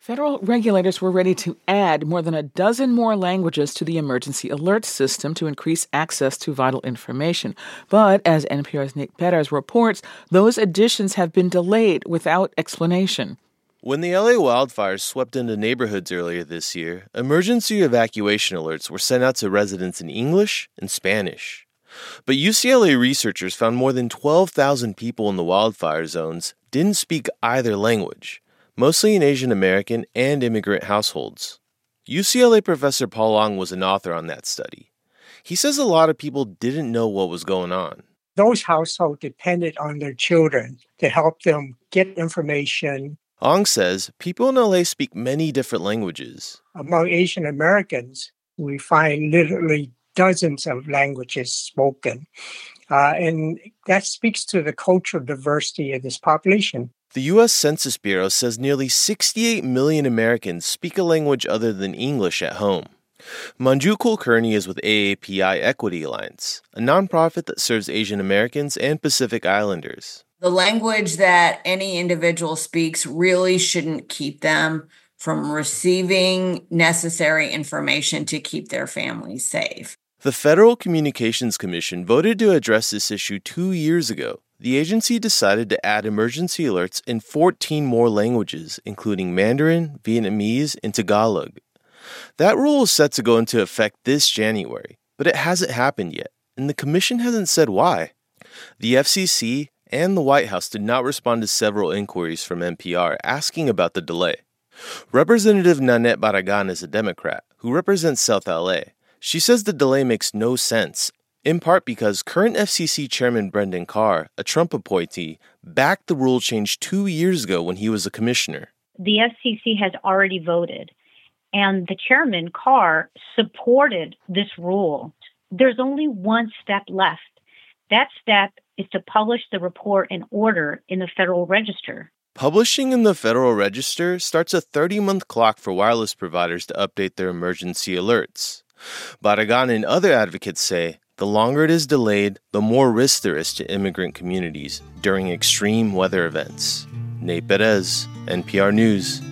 Federal regulators were ready to add more than a dozen more languages to the emergency alert system to increase access to vital information. But as NPR's Nate Perez reports, those additions have been delayed without explanation. When the LA wildfires swept into neighborhoods earlier this year, emergency evacuation alerts were sent out to residents in English and Spanish. But UCLA researchers found more than 12,000 people in the wildfire zones didn't speak either language, mostly in Asian American and immigrant households. UCLA professor Paul Ong was an author on that study. He says a lot of people didn't know what was going on. Those households depended on their children to help them get information. Ong says people in LA speak many different languages. Among Asian Americans, we find literally dozens of languages spoken. And that speaks to the cultural diversity of this population. The U.S. Census Bureau says nearly 68 million Americans speak a language other than English at home. Manju Kulkarni is with AAPI Equity Alliance, a nonprofit that serves Asian Americans and Pacific Islanders. The language that any individual speaks really shouldn't keep them from receiving necessary information to keep their families safe. The Federal Communications Commission voted to address this issue 2 years ago. The agency decided to add emergency alerts in 14 more languages, including Mandarin, Vietnamese, and Tagalog. That rule is set to go into effect this January, but it hasn't happened yet, and the commission hasn't said why. The FCC and the White House did not respond to several inquiries from NPR asking about the delay. Representative Nanette Barragan is a Democrat who represents South LA. She says the delay makes no sense, in part because current FCC Chairman Brendan Carr, a Trump appointee, backed the rule change 2 years ago when he was a commissioner. The FCC has already voted, and the Chairman, Carr, supported this rule. There's only one step left. That step is to publish the report and order in the Federal Register. Publishing in the Federal Register starts a 30-month clock for wireless providers to update their emergency alerts. Barragan and other advocates say the longer it is delayed, the more risk there is to immigrant communities during extreme weather events. Nate Perez, NPR News.